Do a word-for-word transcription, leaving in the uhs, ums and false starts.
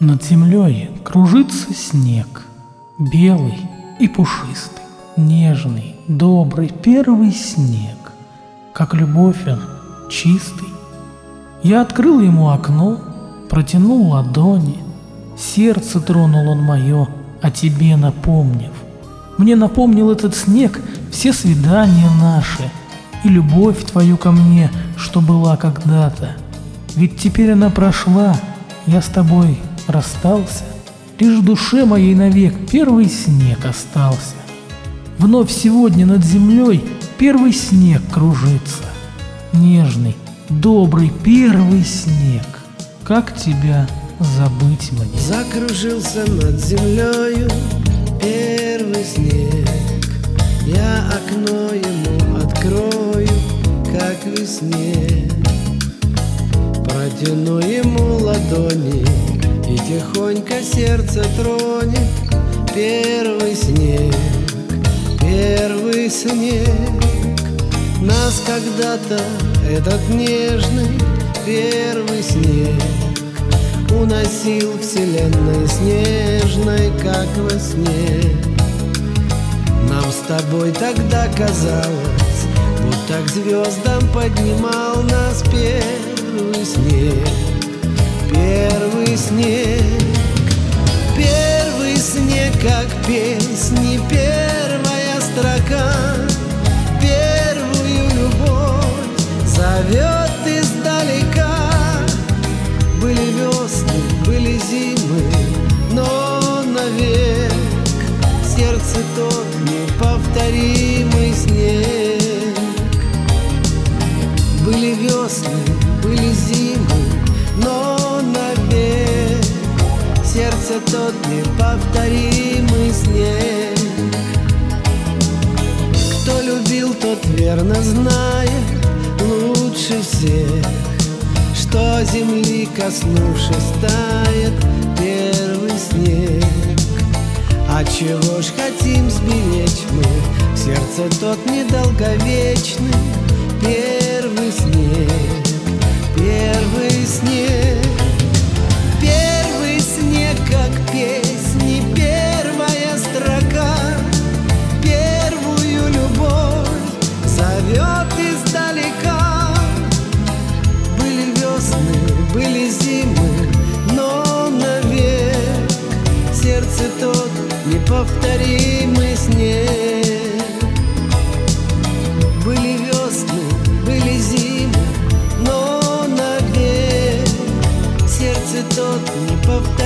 Над землей кружится снег, белый и пушистый, нежный, добрый первый снег, как любовь он, чистый. Я открыл ему окно, протянул ладони, сердце тронул он мое, о тебе напомнив. Мне напомнил этот снег все свидания наши и любовь твою ко мне, что была когда-то. Ведь теперь она прошла, я с тобой расстался, лишь в душе моей навек первый снег остался. Вновь сегодня над землей первый снег кружится, нежный, добрый первый снег. Как тебя забыть мне? Закружился над землею первый снег, я окно ему открою, как весне. Протяну ему ладони и тихонько сердце тронет первый снег, первый снег. Нас когда-то этот нежный первый снег уносил вселенной снежной, как во сне. Нам с тобой тогда казалось, будто к звездам поднимал нас первый снег, первый снег. Первый снег, как песни, первая строка, первую любовь зовет издалека. Были весны, были зимы, но навек в сердце тот неповторимый снег. Были весны, были зимы, но навек в сердце тот неповторимый снег. Кто любил, тот верно знает лучше всех, что земли коснувшись тает первый снег. А чего ж хотим сберечь мы, в сердце тот недолговечный первый снег, первый снег. Первый снег, как песни, первая строка, первую любовь зовет издалека. Были весны, были зимы, но навек в сердце тот неповторимый снег. Были весны, были зимы, но навек в сердце тот неповторимый